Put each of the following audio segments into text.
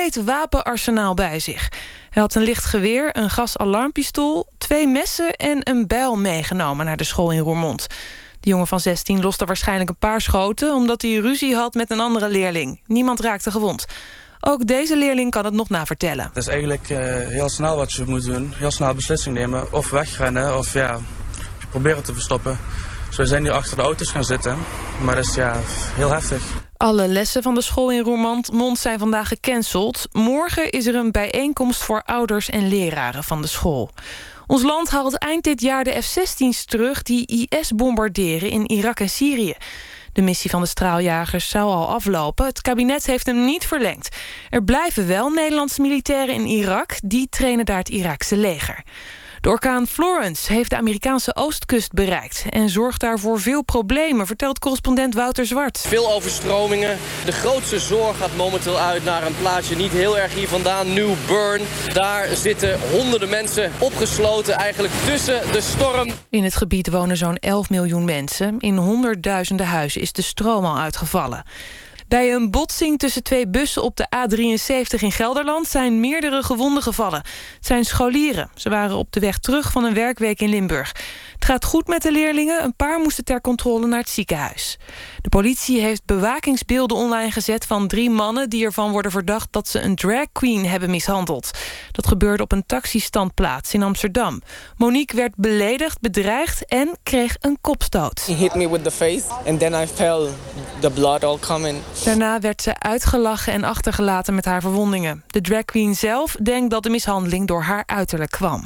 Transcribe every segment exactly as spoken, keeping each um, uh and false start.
compleet wapenarsenaal bij zich. Hij had een licht geweer, een gasalarmpistool, twee messen en een bijl meegenomen naar de school in Roermond. De jongen van zestien loste waarschijnlijk een paar schoten omdat hij ruzie had met een andere leerling. Niemand raakte gewond. Ook deze leerling kan het nog navertellen. Het is eigenlijk uh, heel snel wat je moet doen. Heel snel beslissing nemen. Of wegrennen of ja, proberen te verstoppen. Dus we zijn nu achter de auto's gaan zitten. Maar dat is ja, heel heftig. Alle lessen van de school in Roermond zijn vandaag gecanceld. Morgen is er een bijeenkomst voor ouders en leraren van de school. Ons land haalt eind dit jaar de F zestien's terug die I S bombarderen in Irak en Syrië. De missie van de straaljagers zou al aflopen. Het kabinet heeft hem niet verlengd. Er blijven wel Nederlandse militairen in Irak. Die trainen daar het Iraakse leger. De orkaan Florence heeft de Amerikaanse oostkust bereikt en zorgt daarvoor veel problemen, vertelt correspondent Wouter Zwart. Veel overstromingen. De grootste zorg gaat momenteel uit naar een plaatsje niet heel erg hier vandaan, New Bern. Daar zitten honderden mensen opgesloten eigenlijk tussen de storm. In het gebied wonen zo'n elf miljoen mensen. In honderdduizenden huizen is de stroom al uitgevallen. Bij een botsing tussen twee bussen op de A drieënzeventig in Gelderland zijn meerdere gewonden gevallen. Het zijn scholieren. Ze waren op de weg terug van een werkweek in Limburg. Het gaat goed met de leerlingen. Een paar moesten ter controle naar het ziekenhuis. De politie heeft bewakingsbeelden online gezet van drie mannen die ervan worden verdacht dat ze een drag queen hebben mishandeld. Dat gebeurde op een taxistandplaats in Amsterdam. Monique werd beledigd, bedreigd en kreeg een kopstoot. He hit me with the face and then I felt the blood all coming. Daarna werd ze uitgelachen en achtergelaten met haar verwondingen. De drag queen zelf denkt dat de mishandeling door haar uiterlijk kwam.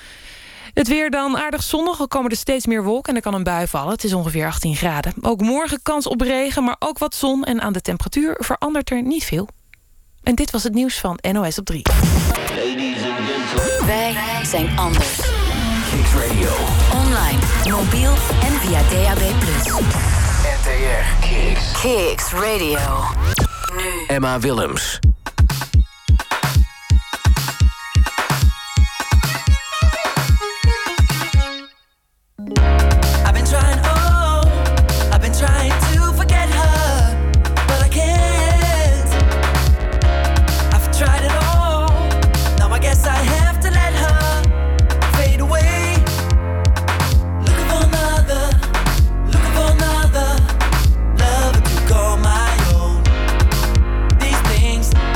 Het weer dan aardig zonnig, al komen er steeds meer wolken en er kan een bui vallen. Het is ongeveer achttien graden. Ook morgen kans op regen, maar ook wat zon en aan de temperatuur verandert er niet veel. En dit was het nieuws van N O S op drie. Wij zijn anders. Kicks Radio. Online, mobiel en via D A B plus. N T R Kicks. Kicks Radio. Nu. Emma Willems. I've been trying, oh, I've been trying to forget her, but I can't. I've tried it all, now I guess I have to let her fade away. Looking for another, looking for another lover to call my own. These things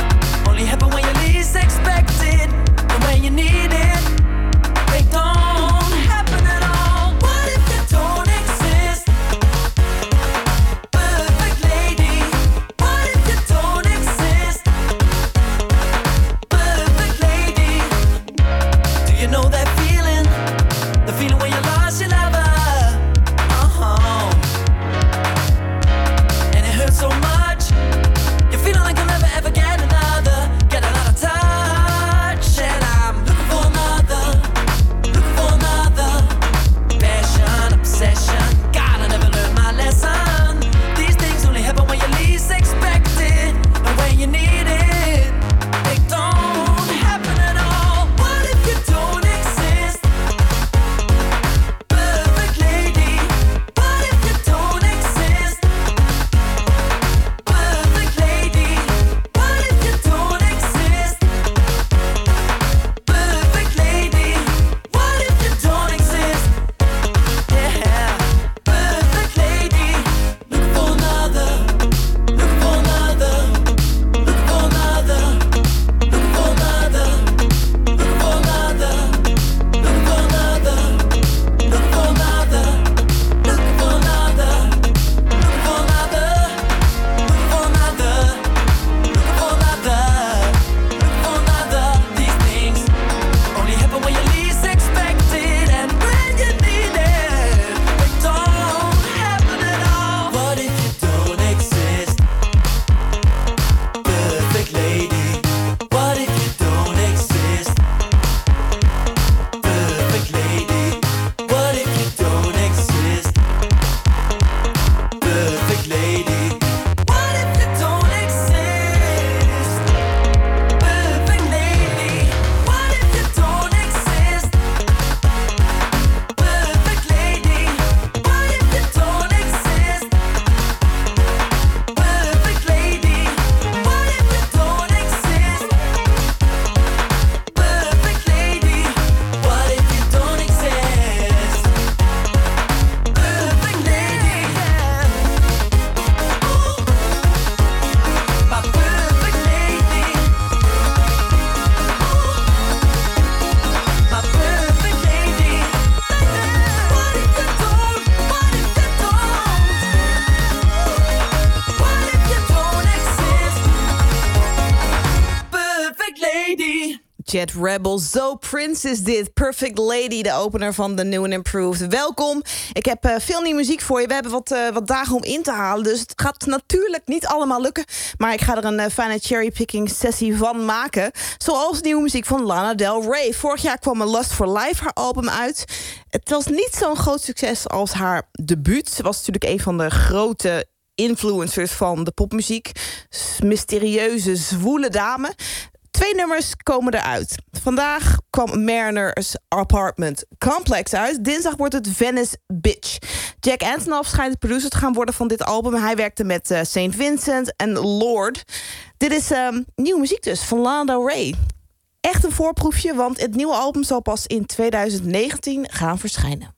Jet Rebel. Zo Prince is dit. Perfect Lady, de opener van de New and Improved. Welkom. Ik heb uh, veel nieuwe muziek voor je. We hebben wat, uh, wat dagen om in te halen. Dus het gaat natuurlijk niet allemaal lukken. Maar ik ga er een uh, fijne cherrypicking sessie van maken. Zoals nieuwe muziek van Lana Del Rey. Vorig jaar kwam Lust for Life, haar album, uit. Het was niet zo'n groot succes als haar debuut. Ze was natuurlijk een van de grote influencers van de popmuziek. Mysterieuze, zwoele dame. Twee nummers komen eruit. Vandaag kwam Mariner's Apartment Complex uit. Dinsdag wordt het Venice Bitch. Jack Antonoff schijnt de producer te gaan worden van dit album. Hij werkte met uh, Saint Vincent en Lord. Dit is um, nieuwe muziek dus van Lana Del Rey. Echt een voorproefje, want het nieuwe album zal pas in twintig negentien gaan verschijnen.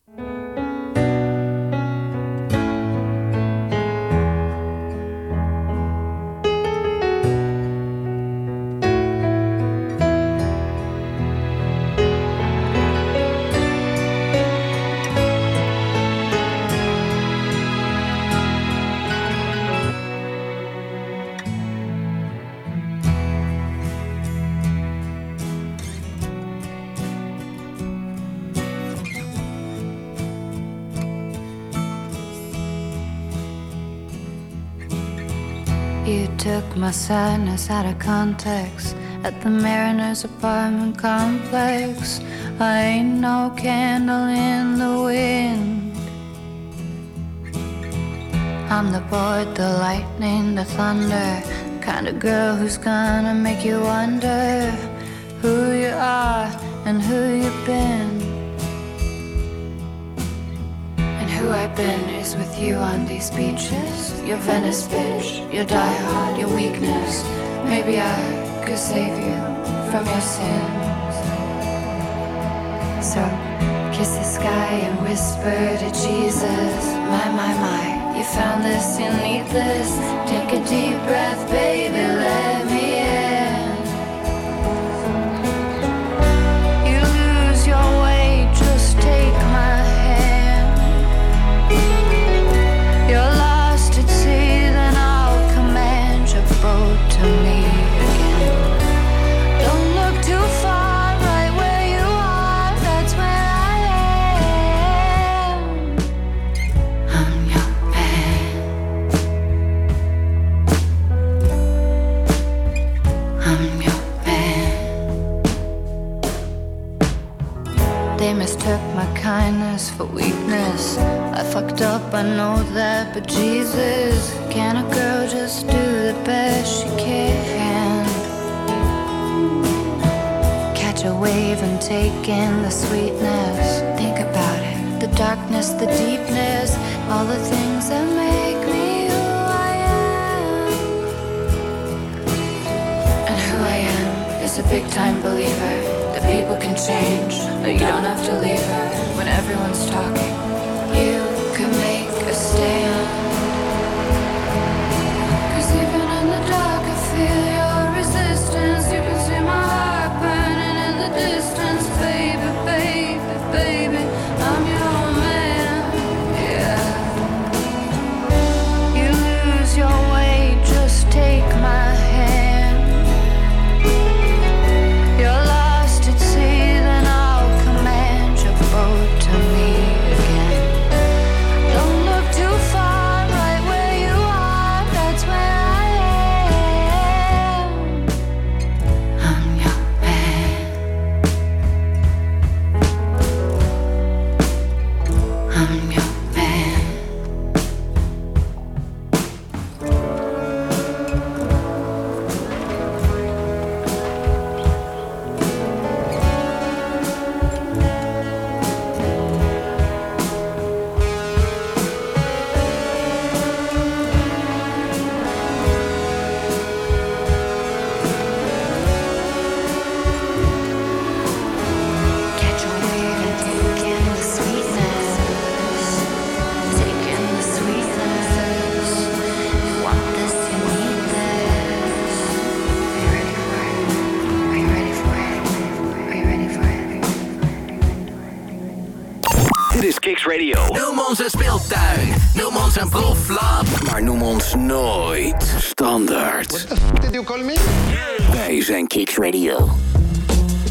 You took my sadness out of context at the Mariner's Apartment Complex. I ain't no candle in the wind. I'm the board, the lightning, the thunder, the kind of girl who's gonna make you wonder who you are and who you've been. Who I've been is with you on these beaches. Your Venice bitch, your diehard, your weakness. Maybe I could save you from your sins. So kiss the sky and whisper to Jesus. My, my, my, you found this, you need this. Take a deep breath, baby, let me in. You lose your way, just take my You're lost at sea, then I'll command your boat to me again. Don't look too far, right where you are, that's where I am. I'm your man. I'm your man. They mistook my kindness for weakness. I fucked up, I know that, but Jesus, can a girl just do the best she can? Catch a wave and take in the sweetness. Think about it, the darkness, the deepness, all the things that make me who I am. And who I am is a big time believer that people can change, but you don't have to leave her when everyone's talking. You can make a stand. 'Cause even in the dark I feel your resistance. You can see my heart burning in the distance. Baby, baby, baby, I'm your man, yeah. You lose your way, just take my hand. You're lost at sea, then I'll command your boat to me. Kicks Radio. Noem ons een speeltuin, noem ons een proeflab, maar noem ons nooit standaard. What the f*** did you call me? Wij zijn Kicks Radio.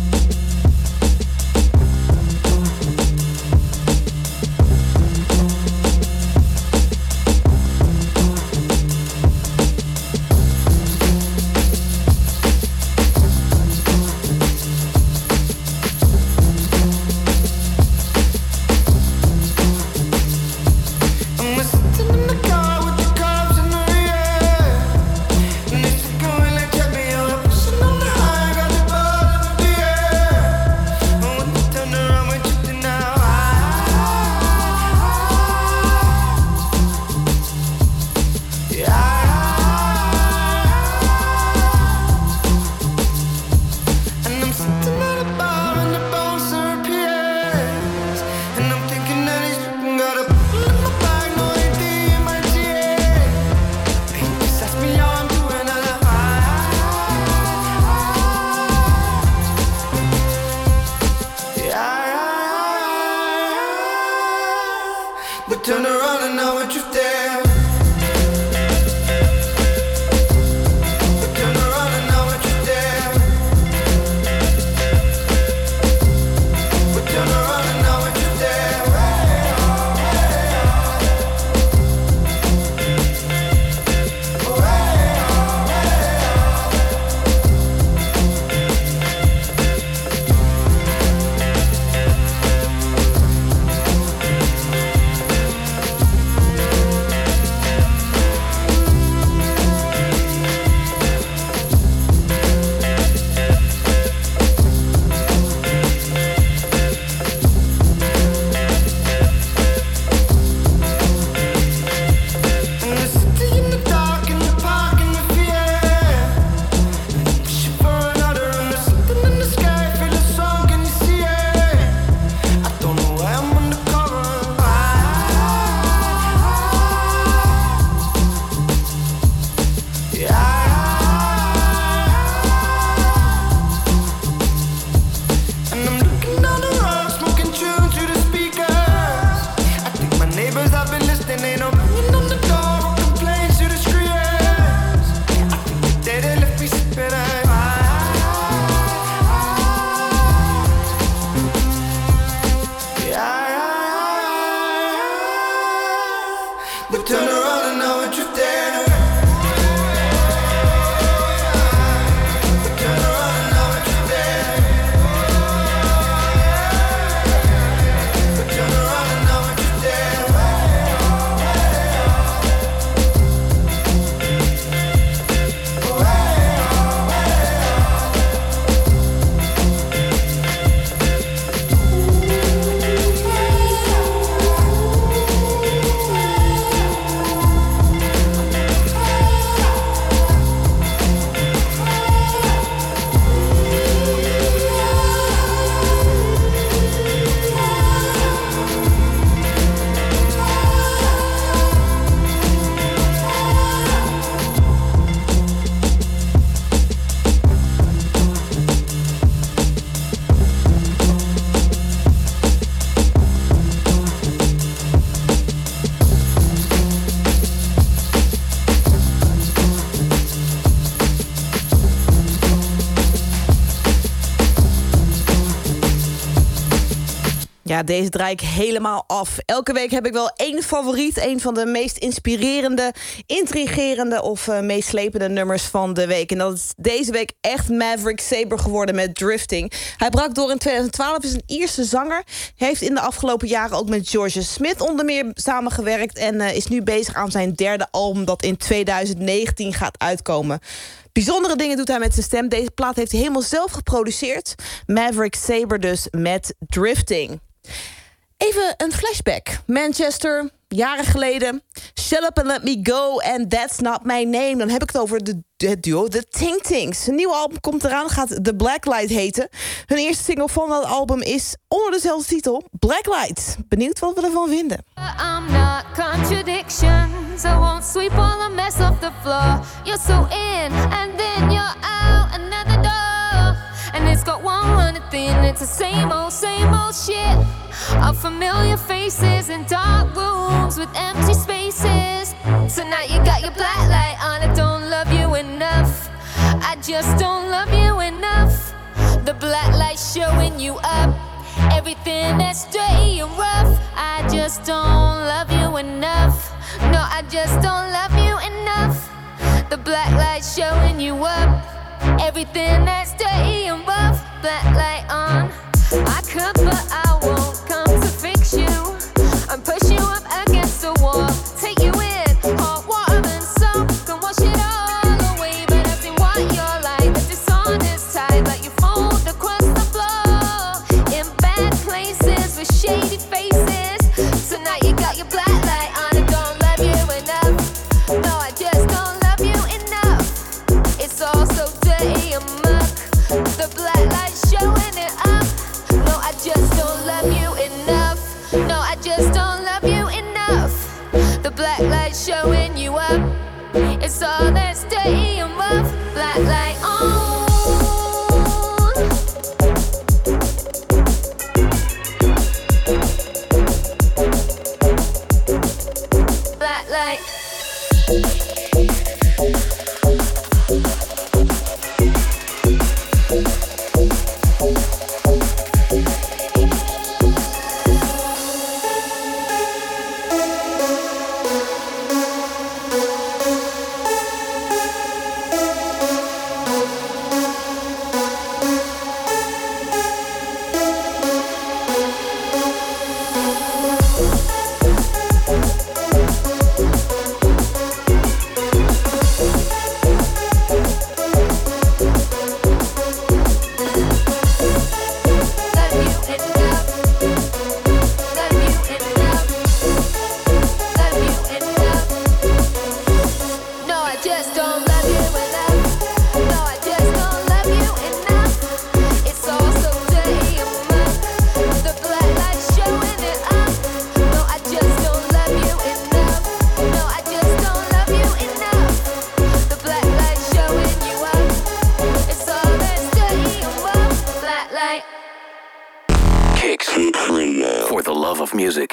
Ja, deze draai ik helemaal af. Elke week heb ik wel één favoriet. Een van de meest inspirerende, intrigerende of uh, meeslepende nummers van de week. En dat is deze week echt Maverick Sabre geworden met Drifting. Hij brak door in twintig twaalf, is een Ierse zanger. Heeft in de afgelopen jaren ook met George Smith onder meer samengewerkt. En uh, is nu bezig aan zijn derde album dat in twintig negentien gaat uitkomen. Bijzondere dingen doet hij met zijn stem. Deze plaat heeft hij helemaal zelf geproduceerd. Maverick Sabre dus met Drifting. Even een flashback. Manchester, jaren geleden. Shut Up and Let Me Go and That's Not My Name. Dan heb ik het over de, het duo The Ting Tings. Een nieuw album komt eraan, gaat The Blacklight heten. Hun eerste single van dat album is onder dezelfde titel, Blacklight. Benieuwd wat we ervan vinden. I'm not contradictions. I won't sweep all the mess off the floor. You're so in and then you're out another door. And it's got one running thing. It's the same old, same old shit. Of familiar faces in dark rooms with empty spaces. So now you got your black light on. I don't love you enough. I just don't love you enough. The black light showing you up. Everything that's straight and rough. I just don't love you enough. No, I just don't love you enough. The black light showing you up. Everything that's dirty and rough, black light on. I could, but I won't come to fix you. And push you up against the wall. Take you in, hot water and soap. Can wash it all away, but I've seen what you're like. The dishonest type, like you fold across the floor. In bad places with shady faces. So now you got your black light on. I don't love you enough. No, I just don't love you enough. It's all so dirty and muck. The black light showing it up. No, I just don't love you enough. No, I just don't love you enough. The black light showing you up. It's all that's dirty and rough. Black light on. Black light. For the love of music.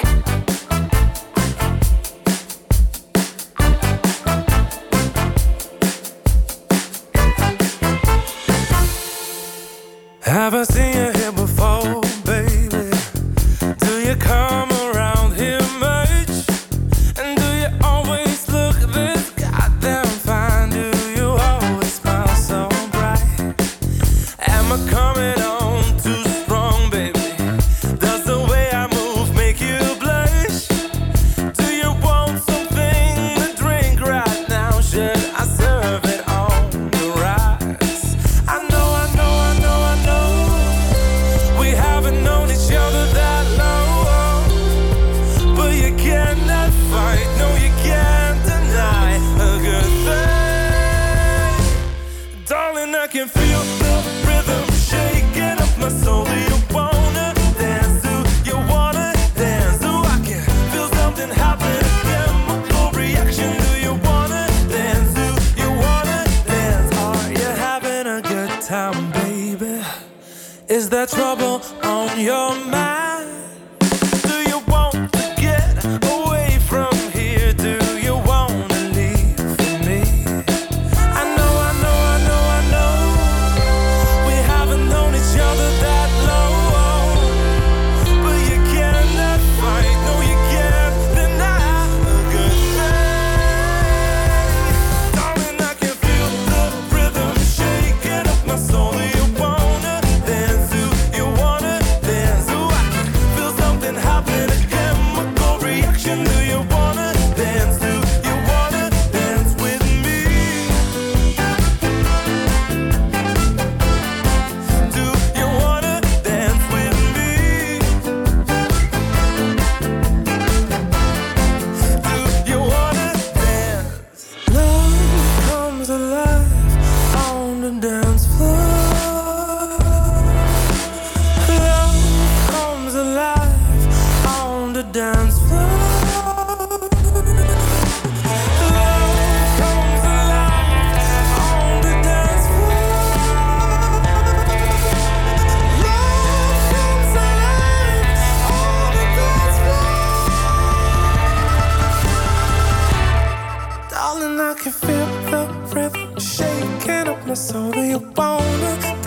Have I seen you here before, baby? Do you come around here much? And do you always look this goddamn fine? Do you always smile so bright? Am I coming on too strong, baby? Does the way I move make you blush? Do you want something to drink right now? Should I serve it on the rise? I know, I know, I know, I know we haven't known each other that long, but you cannot fight, no you can't deny a good thing. Darling, I can feel the rhythm shaking up my soul. Do you wanna dance? Do you wanna dance? Do I can feel something happen? Chemical reaction. Do you wanna dance? Do you wanna dance? Are you having a good time, baby? Is there trouble on your mind? Do you want to get away from here? Do you want to leave for me? I know, I know, I know, I know we haven't known each other that long, but you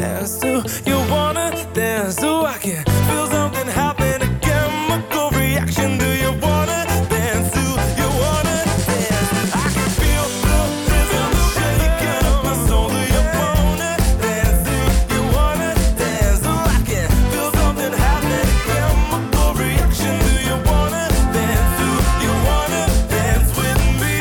dance? Do you wanna dance? Do I can feel something happen, a chemical reaction? Do you wanna dance? Do you wanna dance? I can feel the rhythm shaking up my soul. Do you wanna dance? Do you wanna dance? Do I can feel something happen, a chemical reaction? Do you wanna dance? Do you wanna dance with me?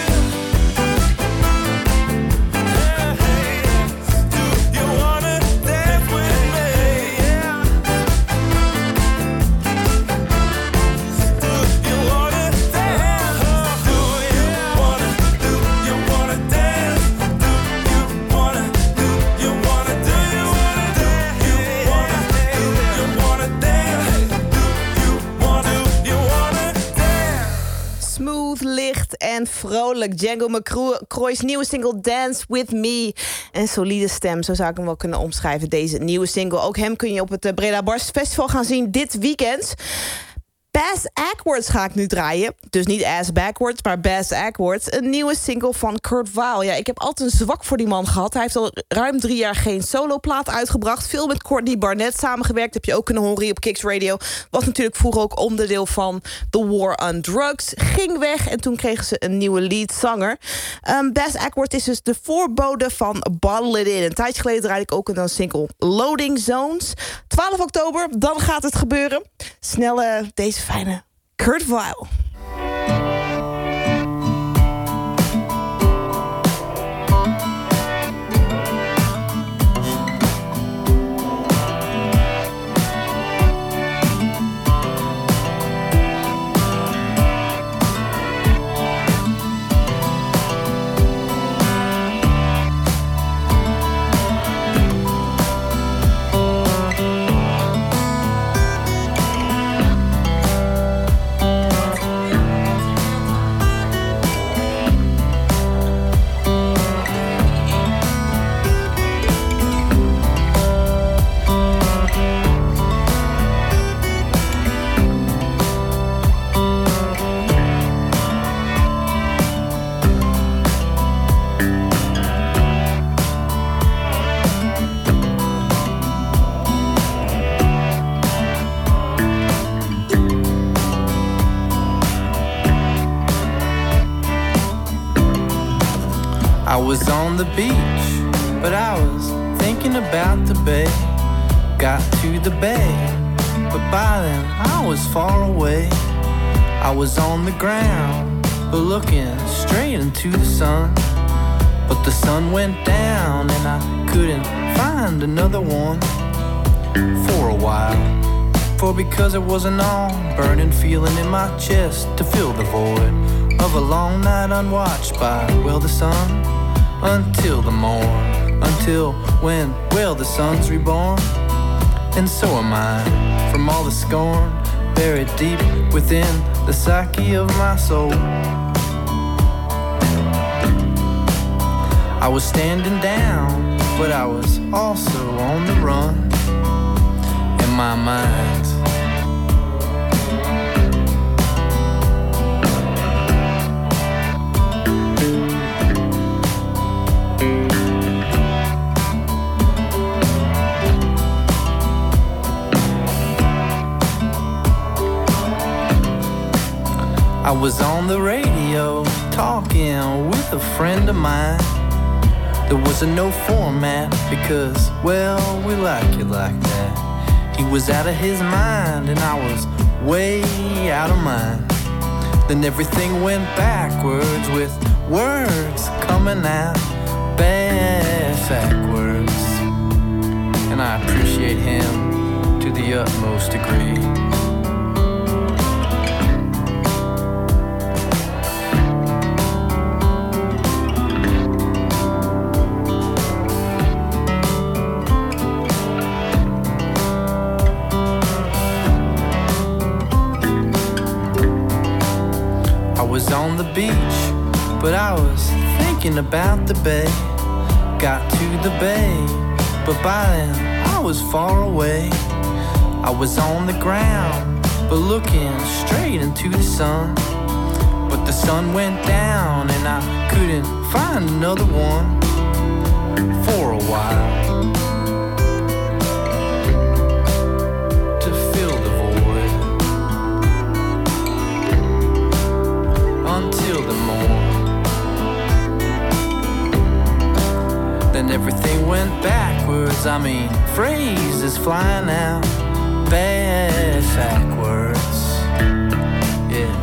Smooth, licht en vrolijk. Django McCroy's nieuwe single Dance With Me. En solide stem, zo zou ik hem wel kunnen omschrijven, deze nieuwe single. Ook hem kun je op het Breda Bars Festival gaan zien dit weekend. Bass Ackwards ga ik nu draaien. Dus niet Ass Backwards, maar Bass Ackwards. Een nieuwe single van Kurt Weill. Ja, ik heb altijd een zwak voor die man gehad. Hij heeft al ruim drie jaar geen soloplaat uitgebracht. Veel met Courtney Barnett samengewerkt. Heb je ook kunnen horen hier op Kicks Radio. Was natuurlijk vroeger ook onderdeel van The War on Drugs. Ging weg en toen kregen ze een nieuwe leadzanger. Um, Bass Ackwards is dus de voorbode van Bottle It In. Een tijdje geleden draaide ik ook een single Loading Zones. twaalf oktober, dan gaat het gebeuren. Snelle, deze fijne Kurt Weill. I was on the beach, but I was thinking about the bay. Got to the bay, but by then I was far away. I was on the ground, but looking straight into the sun. But the sun went down and I couldn't find another one for a while. For because there was an all burning feeling in my chest to fill the void of a long night unwatched by, well, the sun. Until the morn, until when, well, the sun's reborn. And so am I, from all the scorn buried deep within the psyche of my soul. I was standing down, but I was also on the run in my mind. I was on the radio talking with a friend of mine. There wasn't no format because, well, we like it like that. He was out of his mind and I was way out of mine. Then everything went backwards with words coming out backwards. And I appreciate him to the utmost degree. On the beach, but I was thinking about the bay. Got to the bay, but by then I was far away. I was on the ground, but looking straight into the sun. But the sun went down and I couldn't find another one for a while. I mean, phrases flying out backwards. Yeah.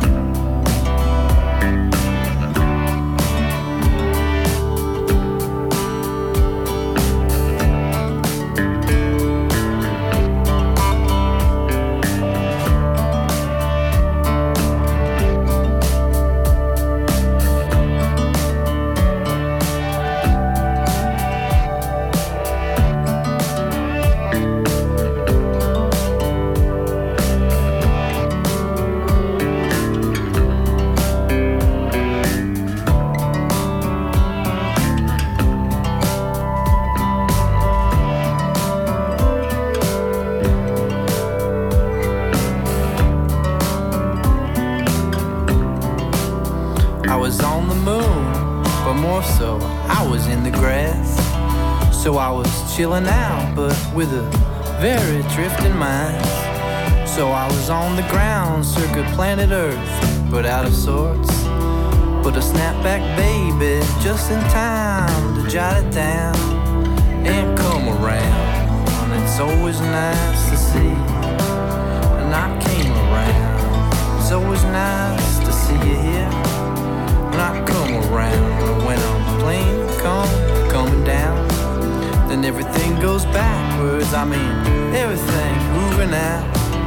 So I was chilling out, but with a very drifting mind. So I was on the ground, circa planet Earth, but out of sorts. But a snapback baby, just in time to jot it down and come around. And it's always nice to see, and I came around. It's always nice to see you here, and I come around. And when I'm plane come, coming down, then everything goes backwards. I mean, everything moving out.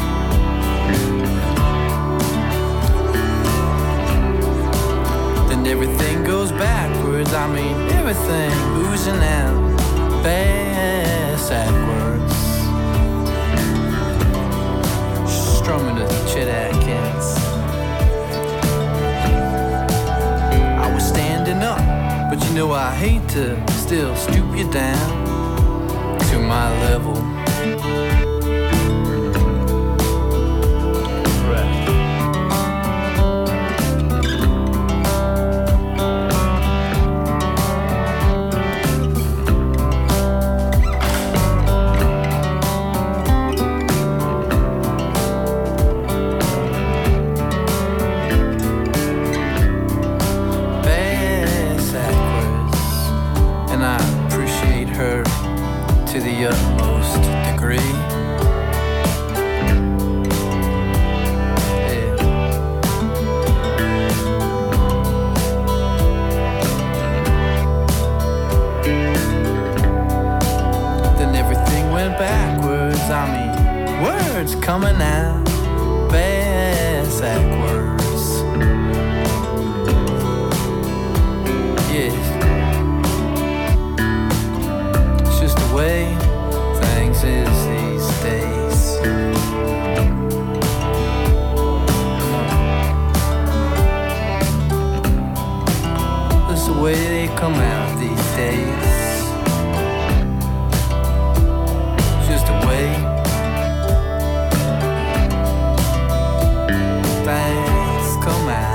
Then everything goes backwards. I mean, everything oozing out backwards. Strumming to Chet Atkins. I was standing up, but you know I hate to still stoop you down to my level. To the utmost degree. Yeah. Then everything went backwards. I mean, words coming out backwards. Yeah. Way things is these days. That's the way they come out these days. Just the way things come out.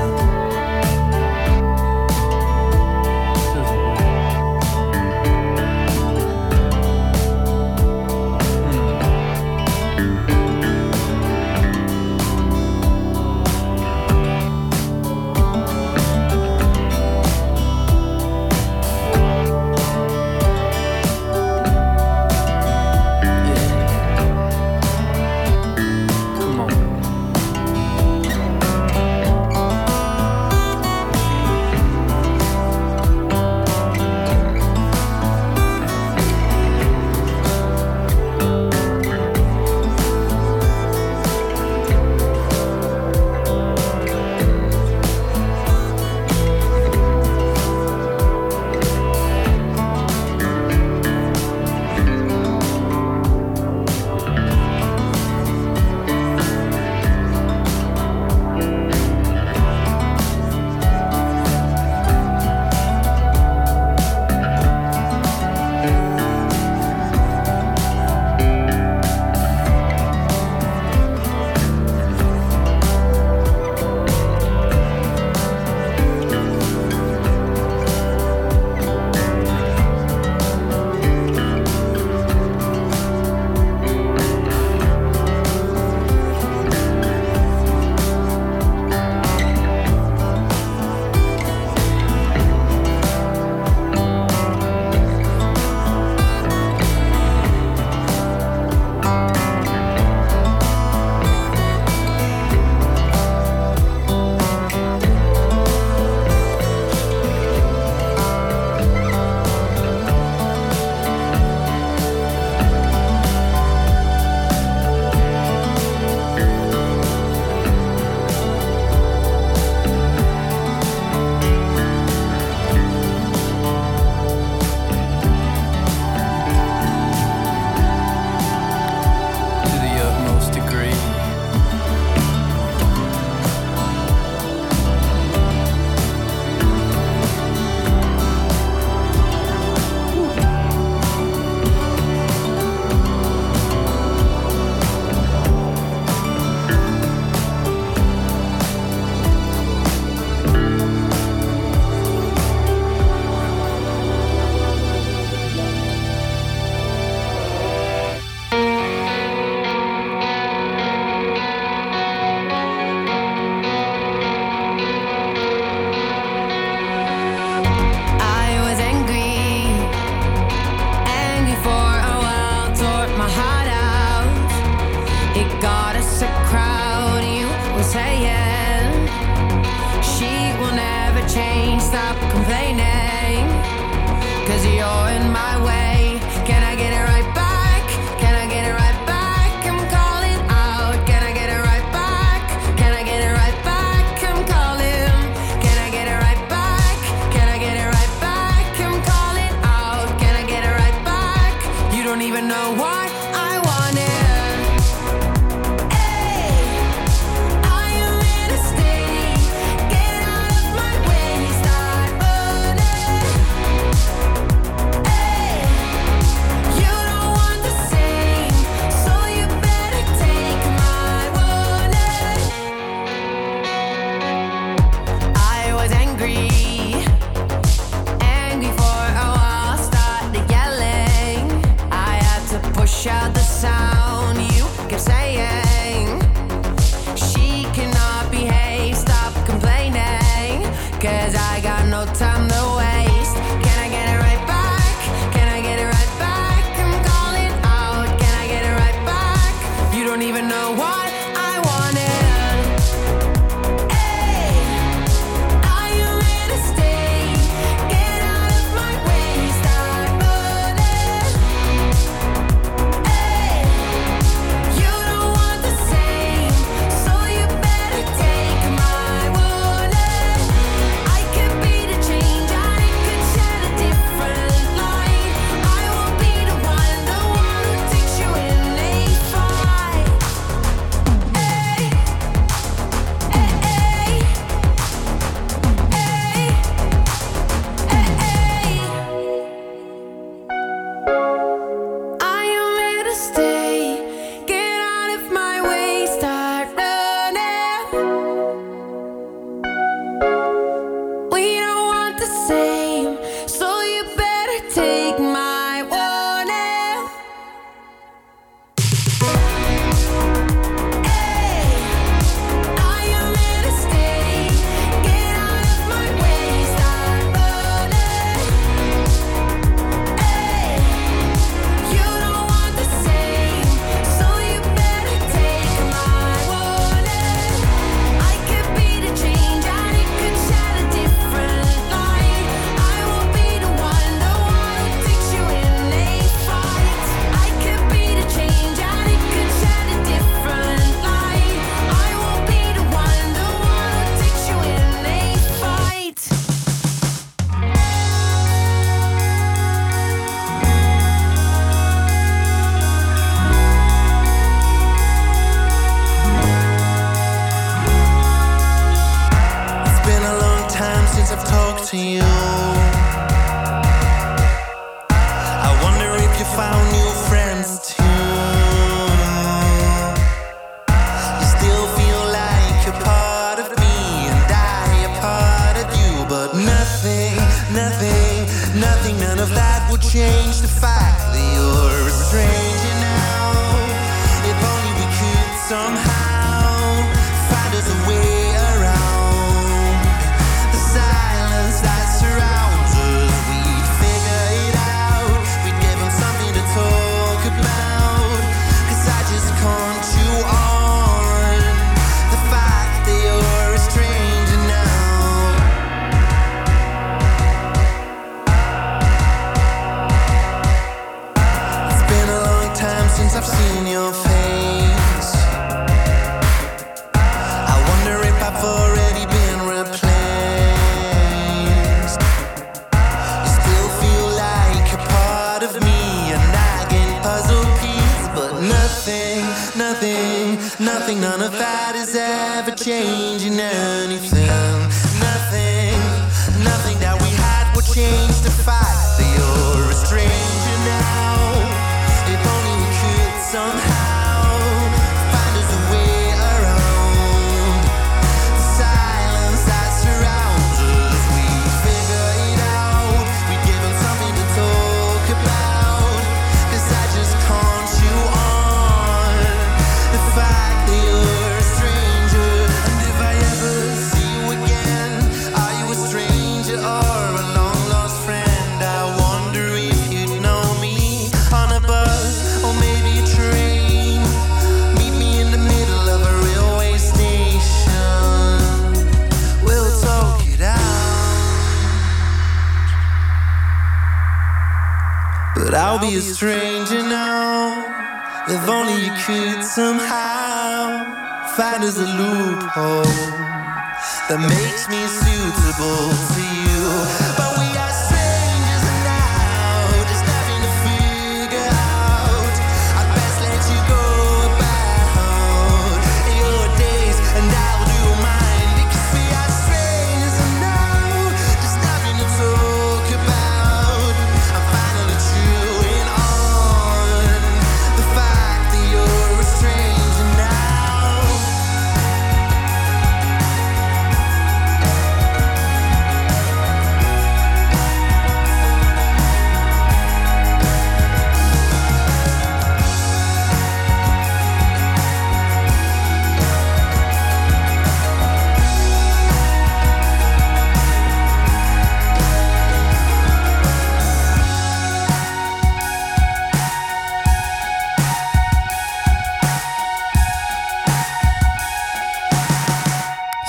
Shout the sound you kept saying. She cannot behave, stop complaining. Cause I got no time to waste. Can I get it right back? Can I get it right back? I'm calling out. Can I get it right back? You don't even know what I wanted. Hey, are you here to stay? Get out of my way, start running. You don't want the same, so you better take my warning. I could be the change, I could shed a different light. I won't be the one, the one who takes you in a fight. Hey, hey, hey, hey, hey. I am here to stay. Get out of my way, start running. We don't want the same, so you better take my warning. Hey, I am here to stay. Get out of my way, start running. Hey, you don't want the same, so you better take my warning. I could be the change, I could shed a different light. I won't be the one, the one who takes you in a fight. I could be the change, I could shed a different light. I won't be the one, the one who takes you in a fight. It's been a long time since I've talked to you. I wonder if you found new friends too. You still feel like you're part of me and I a part of you. But nothing, nothing, nothing, none of that would change the fact that you're a stranger now. If only we could somehow find us a way around the silence that surrounds us. We'd figure it out. We'd give them something to talk about. Cause I just can't chew on the fact that you're a stranger now. It's been a long time since I've seen your face. I wonder if I've already been replaced. You still feel like you're part of me, a nagging puzzle piece. But nothing, nothing, nothing, none of that is ever changing anything. Nothing, nothing that we had would change the fact that you're a stranger now. If only we could somehow find us a way around the silence that surrounds us. We figure it out. We give them something to talk about. Cause I just can't chew on the fact that you're a stranger. And if I ever see you again, are you a stranger or a long lost friend? I wonder if you'd know me on a bus or maybe a train. Meet me in the middle of a railway station. We'll talk it out. But I'll be a stranger now. If only you could somehow find us a loophole that makes me suitable to you. But we are strangers now, there's nothing to figure out. I'd best let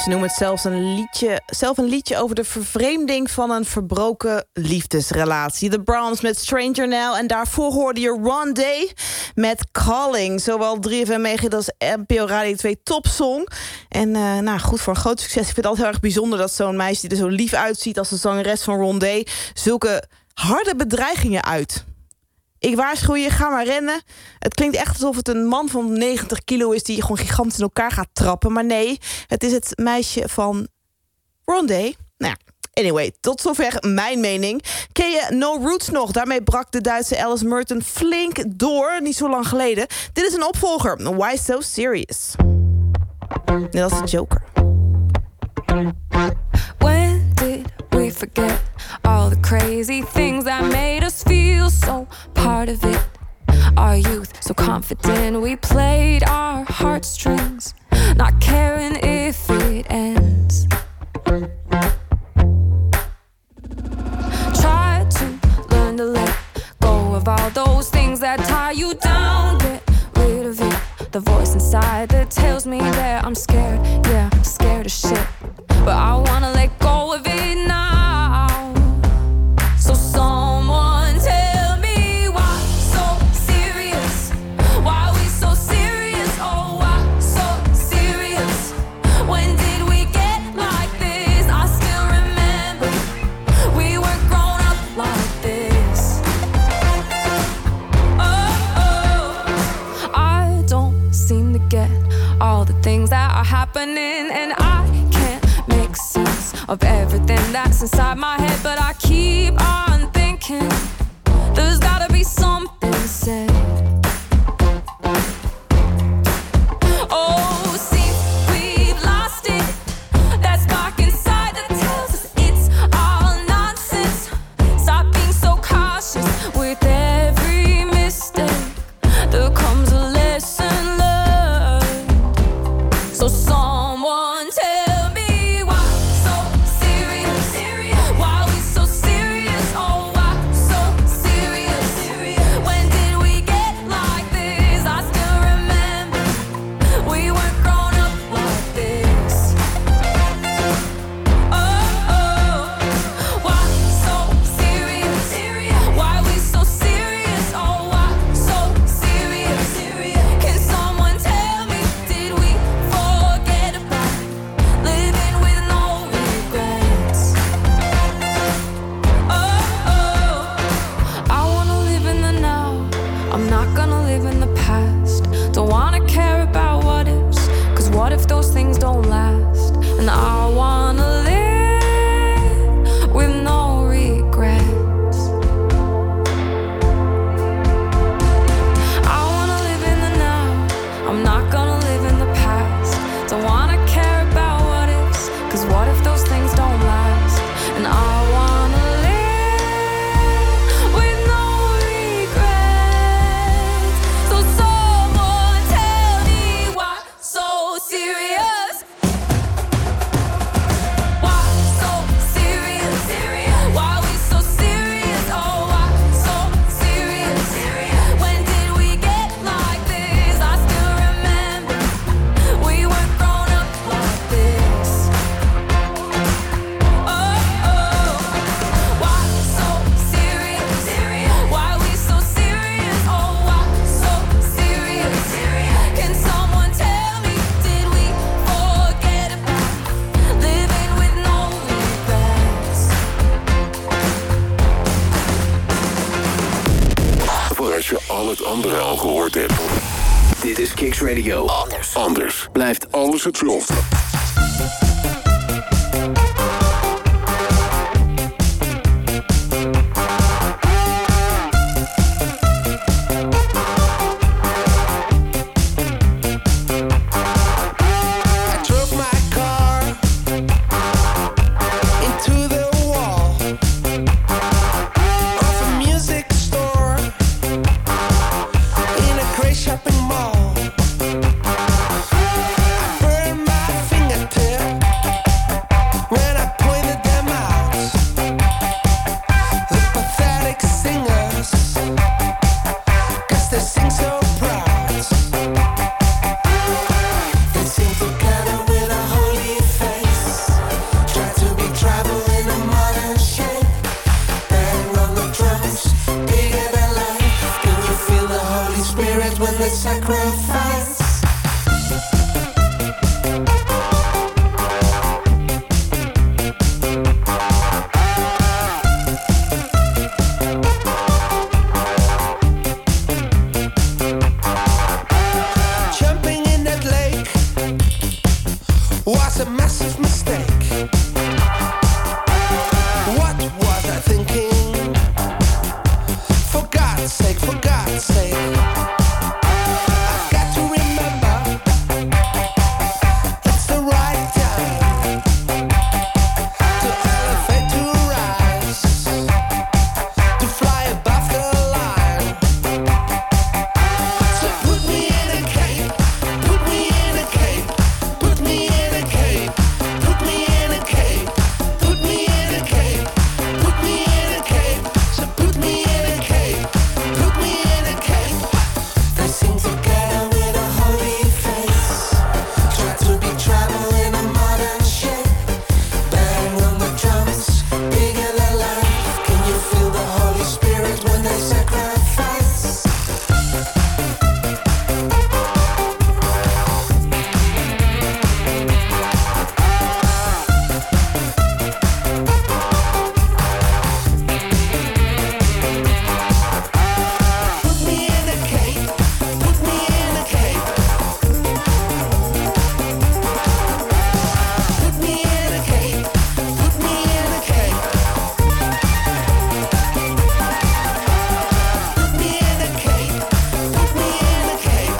Ze noemen het zelfs een liedje, zelf een liedje over de vervreemding van een verbroken liefdesrelatie. The Browns met Stranger Now. En daarvoor hoorde je Rondé met Calling. Zowel drie F M meegegeven als N P O Radio twee topsong. En uh, nou goed, voor een groot succes. Ik vind het altijd heel erg bijzonder dat zo'n meisje die er zo lief uitziet als de zangeres van Rondé zulke harde bedreigingen uit. Ik waarschuw je, ga maar rennen. Het klinkt echt alsof het een man van negentig kilo is die gewoon gigantisch in elkaar gaat trappen. Maar nee, het is het meisje van Rondé. Nou ja, anyway, tot zover mijn mening. Ken je No Roots nog? Daarmee brak de Duitse Alice Merton flink door, niet zo lang geleden. Dit is een opvolger, Why So Serious? Net als de Joker. When did we forget all the crazy things that made us feel so part of it? Our youth, so confident, we played our heartstrings, not caring if it ends. Try to learn to let go of all those things that tie you down. Get rid of it, the voice inside that tells me that I'm scared. Yeah, I'm scared of shit, but I wanna let go of it now. So someone tell me why so serious? Why we so serious? Oh, why so serious? When did we get like this? I still remember we weren't grown up like this. Oh, oh, I don't seem to get all the things that are happening, and I can't make sense of everything that's inside my head, but I keep on thinking there's gotta be something said. Oh, see, we've lost it. That spark inside that tells us it's all nonsense. Stop being so cautious. With every mistake there comes a lesson learned. So someone tell me why so serious? Why we so serious? Oh, why so serious? When did we get like this? I still remember we weren't grown up like this. Oh, oh, why so serious? Why we so serious? Oh, why so serious? Can someone tell me, did we forget about living with no regrets? Oh, oh, I wanna live in the now. I'm not gonna live in the past. Don't wanna care about what ifs, cause what if those things don't last? And I wanna live with no regrets. I wanna live in the now. I'm not gonna live in the past. Don't wanna care about what ifs, cause what if those things don't last? And I wanna live with no regrets. So someone tell me why so serious? Why so serious? Why we so serious? Oh, why so serious? When did we get like this? I still remember we weren't grown up like this. Oh, oh, why so serious? Why we so serious? Oh, why so serious? Can someone tell me, did we forget about living with no regrets? Voor als je al het andere al gehoord hebt. Dit is Kicks Radio. Anders. Anders. Blijft alles hetzelfde. I drove my car into the wall of a music store in a great shopping mall. I burned my fingertip when I pointed them out. The pathetic singers, 'cause they sing so proud. They sing together with a holy face. when they sacrifice. Jumping in that lake was a massive mistake. What was I thinking? For God's sake, for God's sake, I've got to remember it's the right time to elevate, to rise, to fly above the line. So put me in a cape, put me in a cape, put me in a cape, put me in a cape, put me in a cape, put me in a cape. So put me in a cape, put me in a cape. They sing together with a holy face. Try to be trouble in a modern shape. Bang on the drums, bigger than life. Can you feel the Holy Spirit when they sacrifice? Put me in a cape, put me in a cape. Put me in a cape, put me in a cape. Put me in a cape, put me in a cape.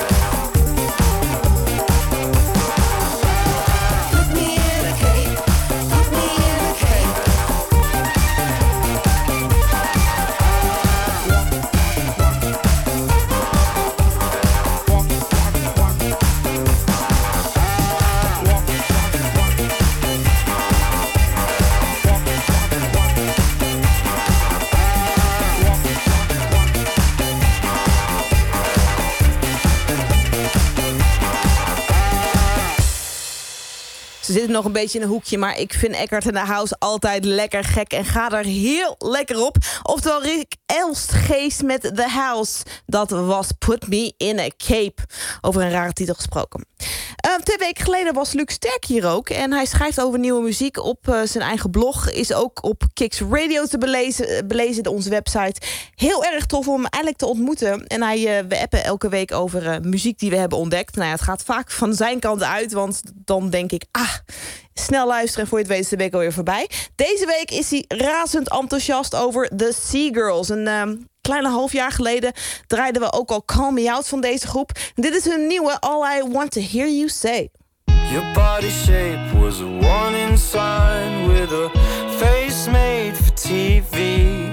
Put me in a cape, put me in a cape. Ze zitten nog een beetje in een hoekje, maar ik vind Eckhart in the House altijd lekker gek en ga er heel lekker op. Oftewel Rick Elstgeest met The House. Dat was Put Me in a Cape. Over een rare titel gesproken. Uh, twee weken geleden was Luc Sterk hier ook. En hij schrijft over nieuwe muziek op uh, zijn eigen blog. Is ook op Kicks Radio te belezen, belezen onze website. Heel erg tof om hem eindelijk te ontmoeten. En hij, uh, we appen elke week over uh, muziek die we hebben ontdekt. Nou ja, het gaat vaak van zijn kant uit. Want dan denk ik, ah, snel luisteren en voor je het weet is de week alweer voorbij. Deze week is hij razend enthousiast over The Seagirls. Een uh, kleine half jaar geleden draaiden we ook al Call Me Out van deze groep. En dit is hun nieuwe All I Want To Hear You Say. Your body shape was a warning sign with a face made for T V.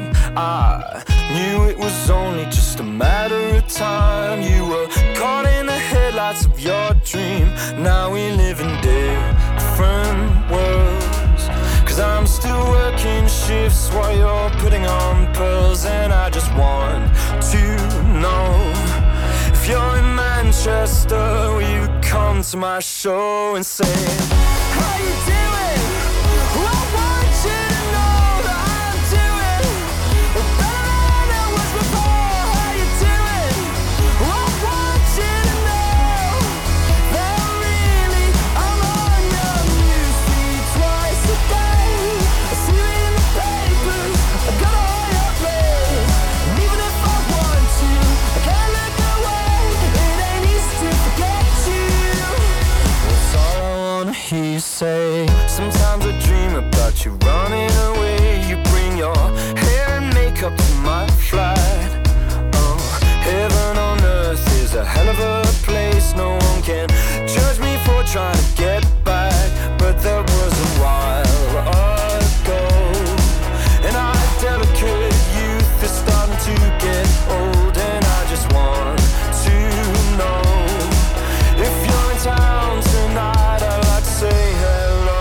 I knew it was only just a matter of time. You were caught in the headlights of your dream. Now we live in different worlds. Cause I'm still working shifts while you're putting on pearls. And I just want to know if you're in Manchester, will you come to my show and say, how you doing? I want you to know that I'm doing better than I was before. How you doing? I want you to know that really I'm on your newsfeed twice a day. I see it in the papers, I got all your plays. And even if I want to, I can't look away. It ain't easy to forget you. That's all I wanna hear you say. Sometimes I dream about you running away. You bring your hair and makeup to my flight. Oh, heaven on earth is a hell of a place. No one can judge me for trying to get back. But that was a while ago. And our delicate youth is starting to get old. And I just want to know if you're in town tonight. I'd like to say hello.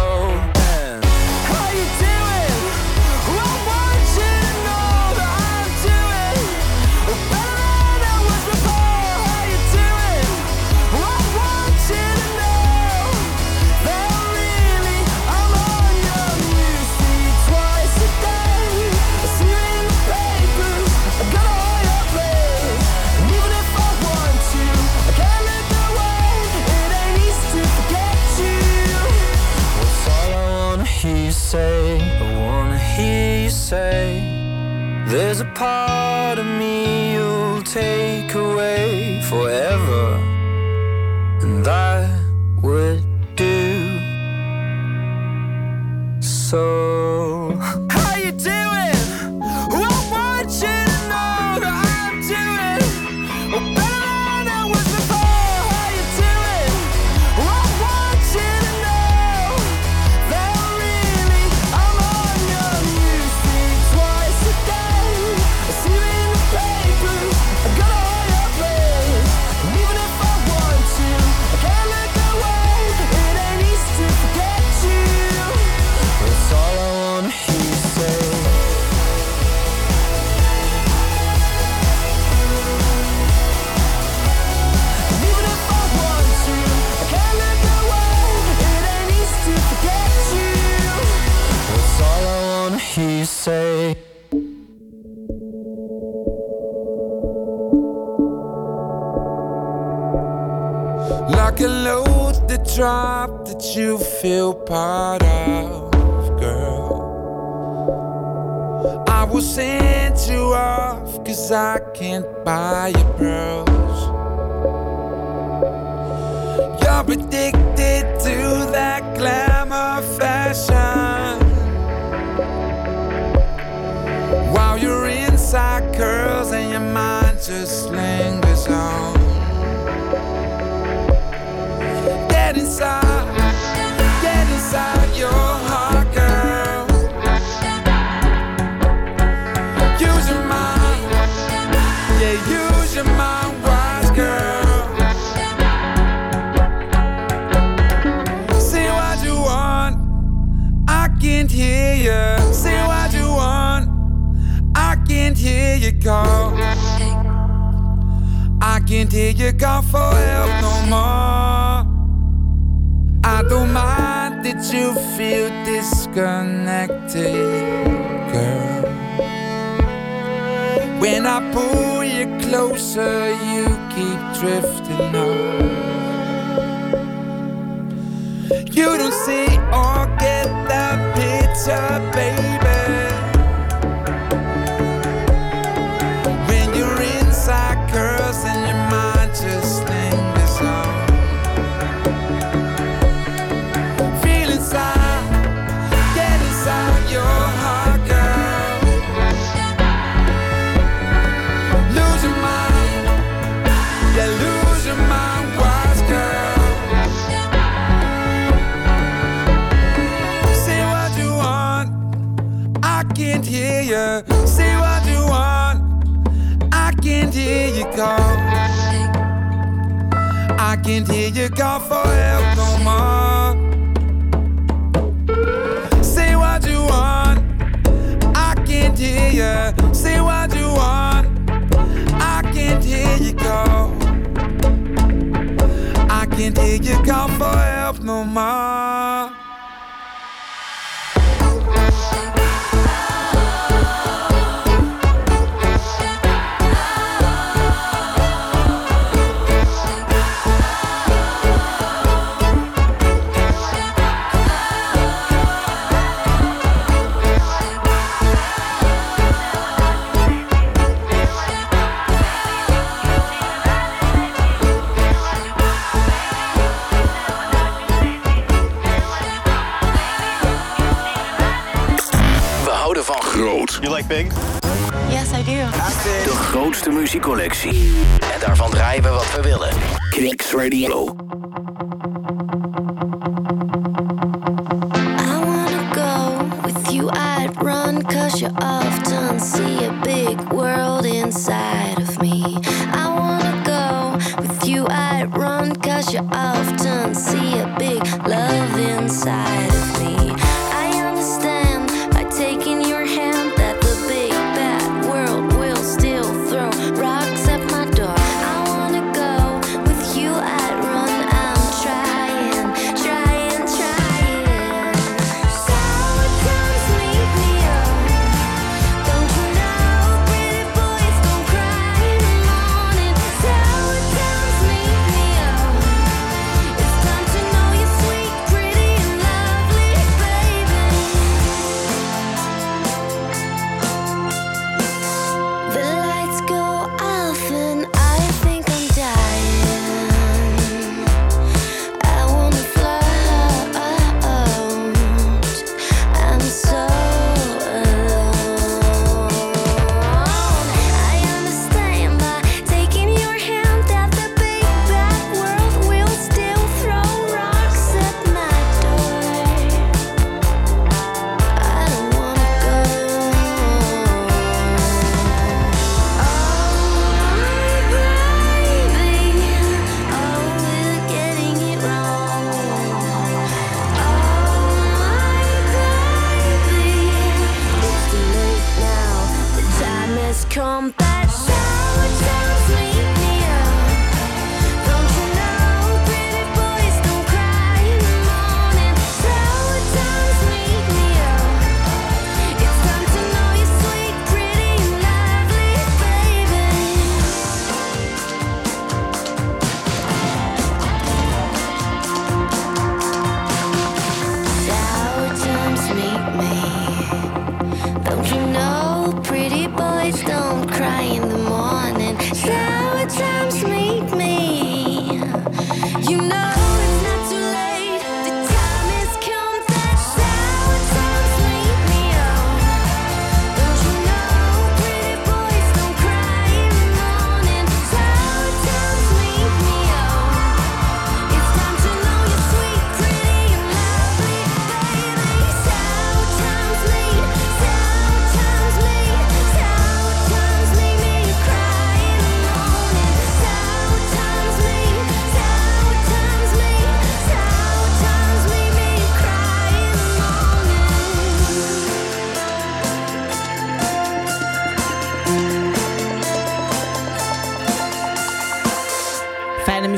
say there's a part of me you'll take away forever, and I would do so. How you doing? I want you to know that I'm doing better than I was before. How you doing? I want you to know that really I'm on your music twice a day. I see you in the papers, I got all your plays. And even if I want to, I can't look away. It ain't easy to forget you. That's all I wanna hear you say. And even if I want to, I can't look away. It ain't easy to forget you. That's all I wanna hear you say. Like a load that drop that you feel part of, girl. I will send you off cause I can't buy your pearls. You're addicted to that glamour fashion, while you're inside curls and your mind just lingers on. Get inside, get inside your heart, girl. Use your mind, yeah, use your mind wise, girl. Say what you want, I can't hear you. Say what you want, I can't hear you call. I can't hear you call for help no more. I don't mind that you feel disconnected, girl. When I pull you closer, you keep drifting on. You don't see or get the picture, baby. When you're inside curls and your mind just lingers on. Get inside your heart, girl. Lose your mind, yeah, lose your mind, wise girl. Say what you want, I can't hear you. Say what you want, I can't hear you call. I can't hear you call for help no more. Say what you want, I can't hear you. Say what you want, I can't hear you call. I can't hear you call for help no more. You like Pink? Yes, I do. De grootste muziekcollectie. En daarvan draaien we wat we willen. Kicks Radio. I wanna go with you, I'd run, cause you often see a big world inside of me. I wanna go with you, I'd run, cause you often see a big love inside of me. I understand by taking your hand that the big bad world will still throw rocks at my door. I wanna go with you, I'd run, I'm trying, trying, trying. Sour times meet me up. Don't you know, pretty boys don't cry in the morning. Sour times meet me up. It's time to know you're sweet, pretty, and lovely, baby.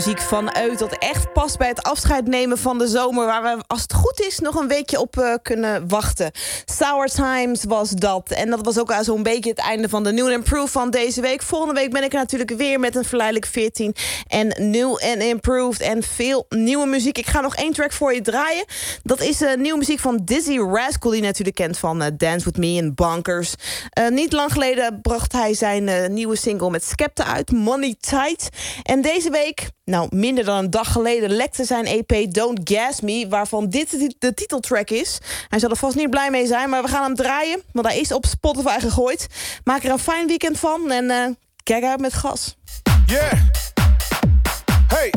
muziek van Uit dat echt past bij het afscheid nemen van de zomer, waar we, als het goed is, nog een weekje op uh, kunnen wachten. Sour Times was dat. En dat was ook al zo'n beetje het einde van de New and Improved van deze week. Volgende week ben ik er natuurlijk weer met een verleidelijk veertien en New and Improved en veel nieuwe muziek. Ik ga nog één track voor je draaien. Dat is uh, nieuwe muziek van Dizzy Rascal, die je natuurlijk kent van uh, Dance With Me en Bonkers. Uh, niet lang geleden bracht hij zijn uh, nieuwe single met Skepta uit, Money Tight. En deze week, nou minder dan een dag geleden, lekte zijn E P Don't Gas Me, waarvan dit de titeltrack is. Hij zal er vast niet blij mee zijn, maar we gaan hem draaien, want hij is op Spotify gegooid. Maak er een fijn weekend van en uh, kijk uit met gas. Yeah. Hey.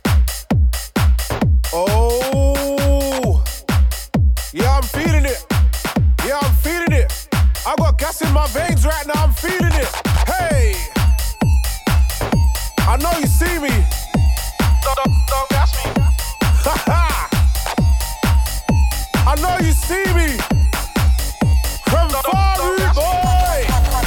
Oh. Yeah, I'm feeling it. Yeah, I'm feeling it. I got gas in my veins right now, I'm feeling it. Hey. I know you see me. Don't, don't, don't gas me. I know you see me. From far, boy.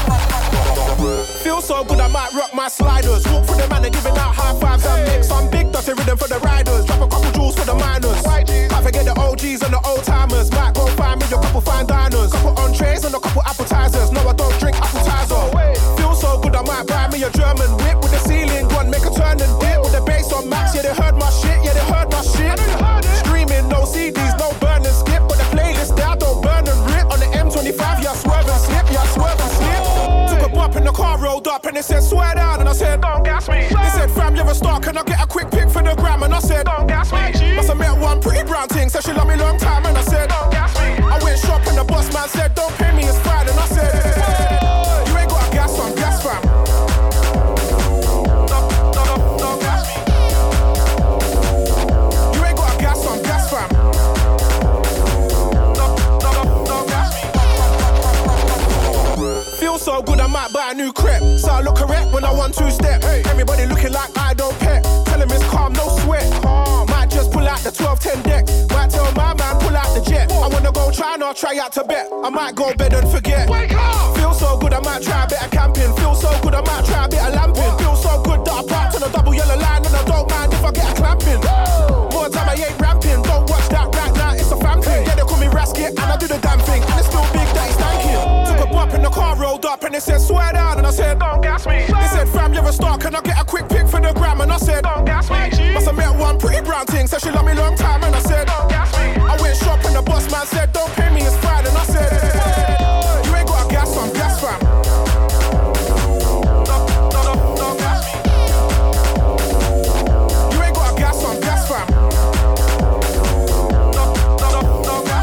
Feel so good, I might rock my sliders. Walk through the man and giving out high fives. I make some big dirty rhythm for the riders. Drop a couple jewels for the miners. Might forget the O Gs and the old timers. Might go find me a couple fine diners. Couple entrees and a couple appetizers. No, I don't drink appetizer. Feel so good, I might buy me a German whip with the ceiling gun. Make a turn and dip with the bass on max. Yeah, they heard my shit. Yeah, they heard my shit. Streaming, no C Ds, no burn and skip. But the playlist there, I don't burn and rip. On the M twenty-five, yeah, I swerve and slip. Yeah, I swerve and slip. Took a bump in the car, rolled up, and they said, swear down. And I said, don't gas me. They said, fam, you're a star, can I get a quick pic for the gram? And I said, don't gas me. Must have met one pretty brown thing, said she love me long time. And I said, don't gas me. I went shopping, the boss man said, don't pay me, it's fine. And I said, you ain't got a gas on, gas fam. Don't, don't, don't gas me. You ain't got a gas on, gas fam. Don't, don't, don't gas me. Feel so good, I might buy a new crep. So I look correct when I want two step. Hey. Everybody looking like I don't pet. Tell him it's calm, no sweat. Calm. Might just pull out the twelve ten deck. Might tell my man, pull out the jet. I wanna go China, try out Tibet. I might go bed and forget. Wake up! Feel so good, I might try a bit of camping. Feel so good, I might try a bit of lamping. Feel so good that I parked on a double yellow line. And I don't mind if I get a clamping. Woo! More time I ain't ramping. Don't watch that right now, it's a fan thing. Yeah, they call me Rasket and I do the damn thing. And it's still big that it's thanking. Took a bump in the car, rolled up, and they said, swear down. And I said, don't gas me. They said, fam, you're a star, can I get a quick pic for the gram? And I said, don't gas me. Must have met one pretty brown thing, said she love me long time. And I said, don't gas me. I went shopping, the boss man said, don't pay me, it's fine. And I said, you ain't got a gas on, gas fam. Don't, don't, don't gas me. You ain't got a gas on, gas fam. Don't, don't, don't gas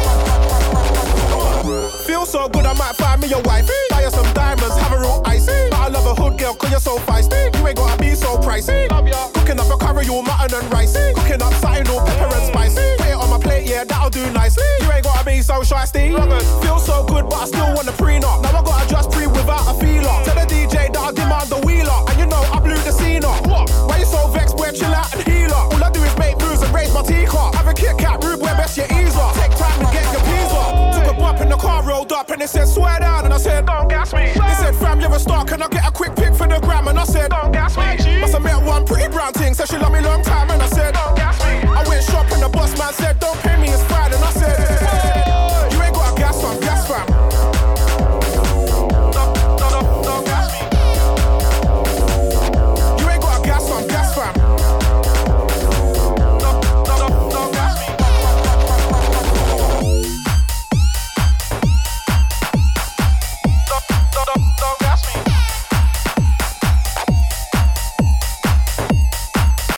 me. Feel so good, I might find me a wife. Buy her some diamonds, have a real ice. But I love a hood girl, cause you're so feisty. You ain't gotta be so pricey. Cooking up a curry, all mutton and rice. Cooking up something all pepper and spice. Put it on my plate, yeah, that'll do nicely. You ain't gotta be so shysty. Feel so good, but I still want a prenup. Now I gotta just pre without a feeler. Tell the D J that I demand the wheeler. And you know I blew the scene up. What? Why you so vexed, boy, chill out and heal up. All I do is make moves and raise my teacup. Have a Kit Kat, rude boy, best you ease up. Take time to get your peas up. Took a bump in the car, rolled up, and they said, swear down. And I said, don't gas me. They said, fam, you're a star, can I get a quick pic for the gram? And I said, don't gas me. Must have met one pretty brown thing, said she love me long time.